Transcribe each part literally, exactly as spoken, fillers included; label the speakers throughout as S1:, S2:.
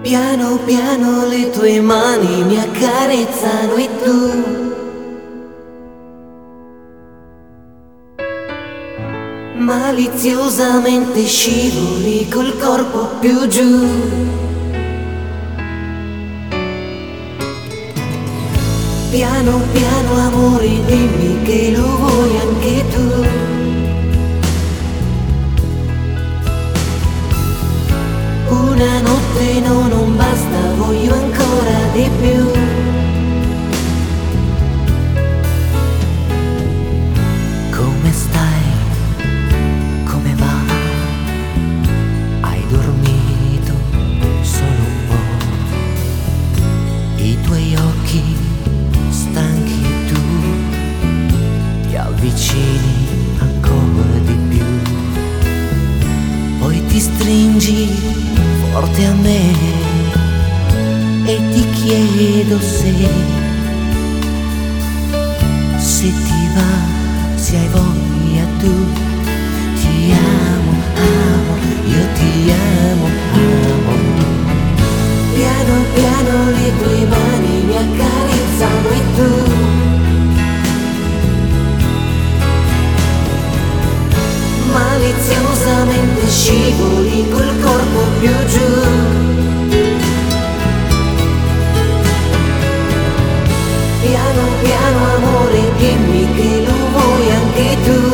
S1: Piano piano le tue mani mi accarezzano e tu maliziosamente scivoli col corpo più giù. Piano piano amore, dimmi che lo vuoi anche tu. Una notte no, non basta, voglio ancora di più. Come stai? Come va? Hai dormito solo un po'? I tuoi occhi stanchi e tu ti avvicini ancora di più. Poi ti stringi forte a me e ti chiedo se, se ti va, se hai voglia tu. Ti amo, amo, io ti amo, amo. Piano piano le tue mani mi accarezzano e tu maliziosamente scivoli col corpo più giù. Piano piano amore, dimmi che lo vuoi anche tu.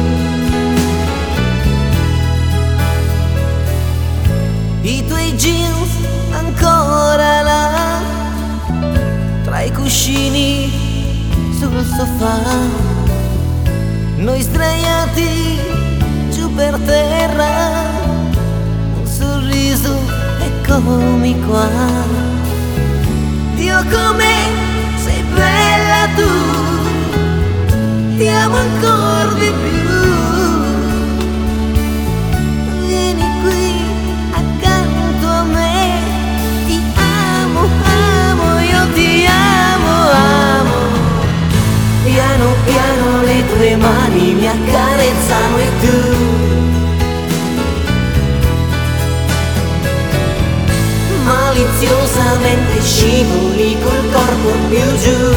S1: I tuoi jeans ancora là tra i cuscini sul sofà, noi sdraiati giù per terra, un sorriso, eccomi qua. Dio come sei bella tu, ti amo ancora di più. Vieni qui accanto a me, ti amo, amo, io ti amo, amo. Piano piano le tue mani mi accarezzano e tu maliziosamente scivoli col corpo più giù.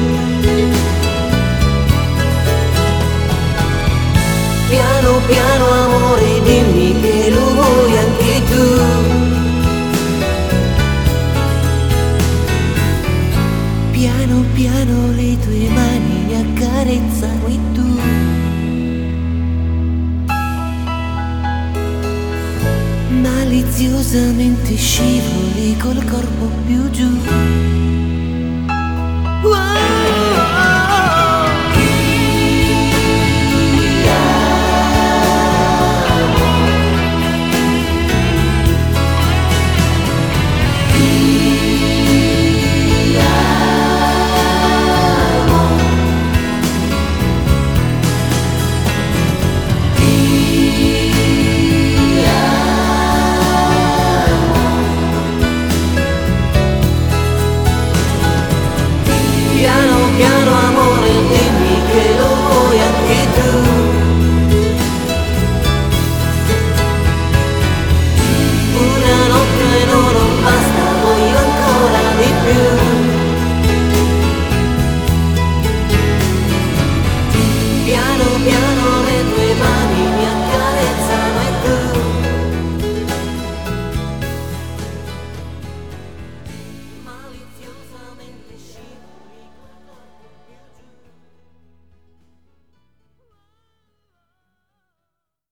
S1: Piano piano amore, dimmi che lo vuoi anche tu. Piano piano le tue mani mi accarezzano e tu maliziosamente scivoli col corpo più giù.